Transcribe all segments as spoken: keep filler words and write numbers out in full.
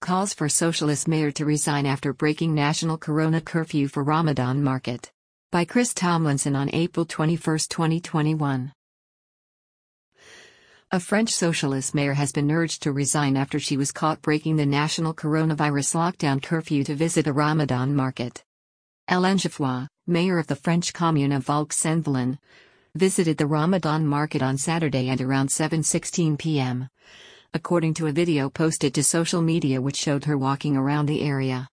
calls for socialist mayor to resign after breaking national corona curfew for Ramadan market. By Chris Tomlinson on April twenty-first, twenty twenty-one. A French socialist mayor has been urged to resign after she was caught breaking the national coronavirus lockdown curfew to visit a Ramadan market. Hélène Geoffroy, mayor of the French commune of Vaux-en-Velin, visited the Ramadan market on Saturday at around seven sixteen p m, according to a video posted to social media which showed her walking around the area.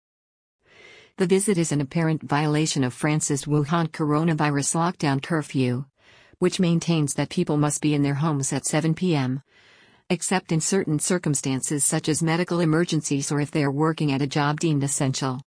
The visit is an apparent violation of France's Wuhan coronavirus lockdown curfew, which maintains that people must be in their homes at seven p m, except in certain circumstances such as medical emergencies or if they are working at a job deemed essential.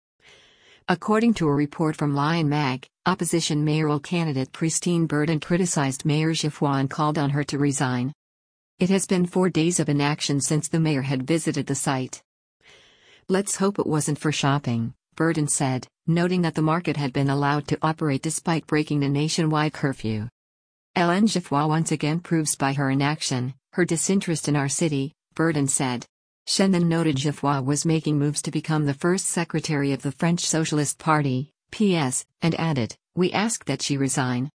According to a report from Lion Mag, opposition mayoral candidate Christine Bourdon criticized Mayor Geoffroy and called on her to resign. It has been four days of inaction since the mayor had visited the site. "Let's hope it wasn't for shopping," Bourdon said, noting that the market had been allowed to operate despite breaking the nationwide curfew. Hélène Geoffroy once again proves by her inaction her disinterest in our city, Bourdon said. She then noted Geoffroy was making moves to become the first secretary of the French Socialist Party, P S, and added, "We ask that she resign."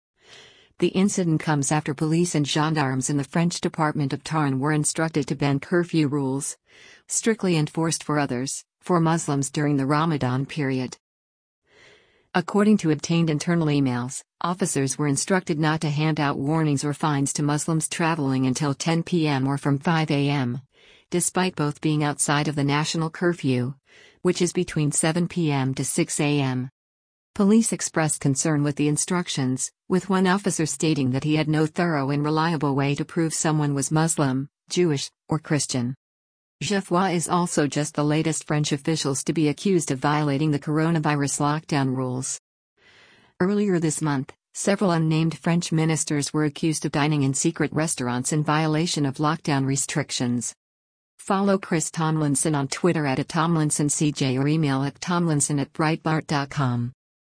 The incident comes after police and gendarmes in the French department of Tarn were instructed to bend curfew rules, strictly enforced for others, for Muslims during the Ramadan period. According to obtained internal emails, officers were instructed not to hand out warnings or fines to Muslims traveling until ten p m or from five a m, despite both being outside of the national curfew, which is between seven p m to six a m Police expressed concern with the instructions, with one officer stating that he had no thorough and reliable way to prove someone was Muslim, Jewish, or Christian. Geoffroy is also just the latest French officials to be accused of violating the coronavirus lockdown rules. Earlier this month, several unnamed French ministers were accused of dining in secret restaurants in violation of lockdown restrictions. Follow Chris Tomlinson on Twitter at Tomlinson C J or email at tomlinson at breitbart dot com.